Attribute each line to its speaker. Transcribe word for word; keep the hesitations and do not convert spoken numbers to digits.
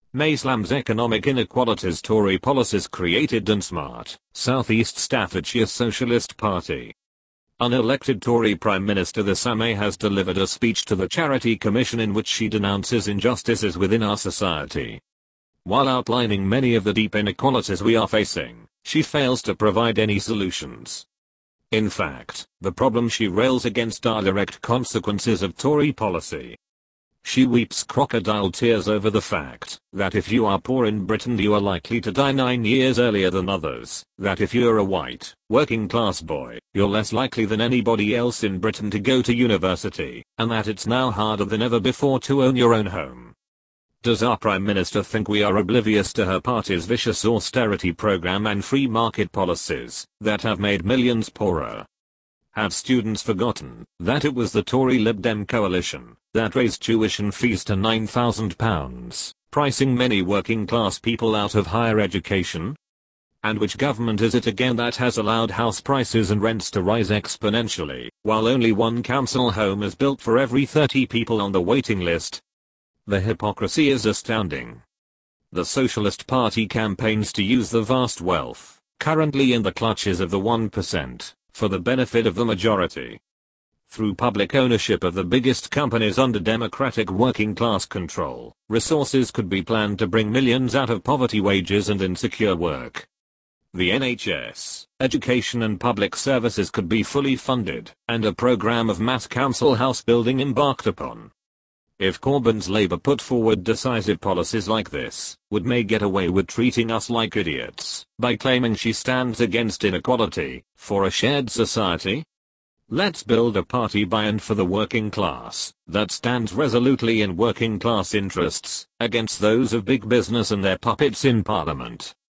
Speaker 1: May slams economic inequalities. Tory policies created and smart. South East Staffordshire Socialist Party. Unelected Tory Prime Minister Theresa May has delivered a speech to the Charity Commission in which she denounces injustices within our society. While outlining many of the deep inequalities we are facing, she fails to provide any solutions. In fact, the problem she rails against are direct consequences of Tory policy. She weeps crocodile tears over the fact that if you are poor in Britain you are likely to die nine years earlier than others, that if you're a white, working class boy, you're less likely than anybody else in Britain to go to university, and that it's now harder than ever before to own your own home. Does our Prime Minister think we are oblivious to her party's vicious austerity program and free market policies that have made millions poorer? Have students forgotten that it was the Tory Lib Dem coalition that raised tuition fees to nine thousand pounds, pricing many working class people out of higher education? And which government is it again that has allowed house prices and rents to rise exponentially, while only one council home is built for every thirty people on the waiting list? The hypocrisy is astounding. The Socialist Party campaigns to use the vast wealth, currently in the clutches of the one percent, for the benefit of the majority. Through public ownership of the biggest companies under democratic working class control, resources could be planned to bring millions out of poverty, wages and insecure work. The N H S, education and public services could be fully funded, and a program of mass council house building embarked upon. If Corbyn's Labour put forward decisive policies like this, would May get away with treating us like idiots by claiming she stands against inequality, for a shared society? Let's build a party by and for the working class that stands resolutely in working class interests against those of big business and their puppets in Parliament.